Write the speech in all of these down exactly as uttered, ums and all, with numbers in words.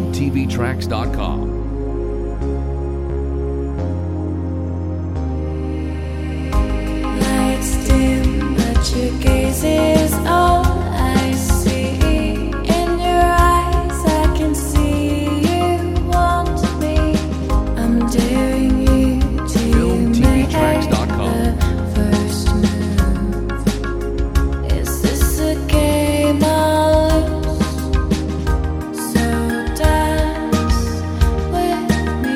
film t v tracks dot com. Lights dim, but your gaze is all I see. In your eyes, I can see you want me. I'm daring you to film t v make tracks dot com. the first move. Is this a game I'll lose? So dance with me.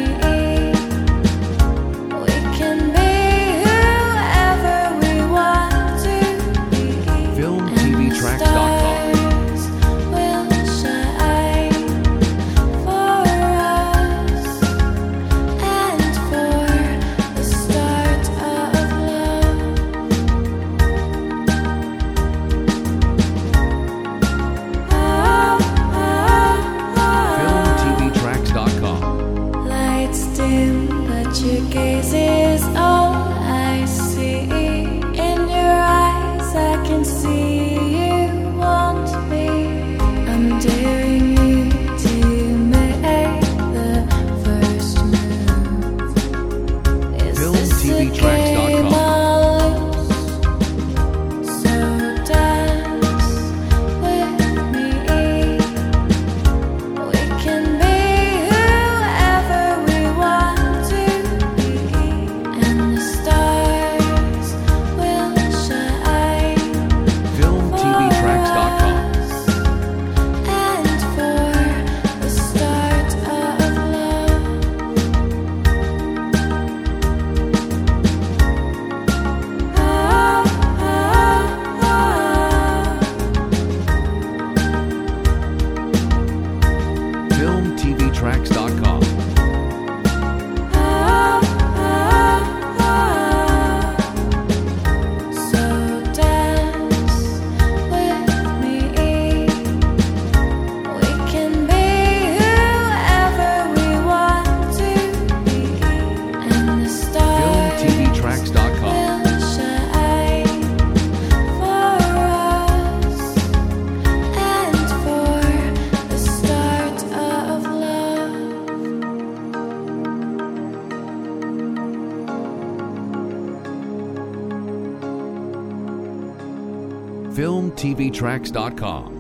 We can be whoever we want to be. film t v tracks dot com. Stars will shine for us and for the start of love. film t v tracks dot com. Lights dim, but your gaze is all I see. In your eyes, I can see you want me. I'm daring you to make the first move. Is film this t v a tracks dot game com. I'll lose? So dance with me. We can be whoever we want to be, and the stars will shine film t v tracks dot com. and for the start of love. film t v tracks dot com. So dance with me. We can be whoever we want to be, and the film t v stars tracks dot com. will shine for us and for the start of love. film t v tracks dot com.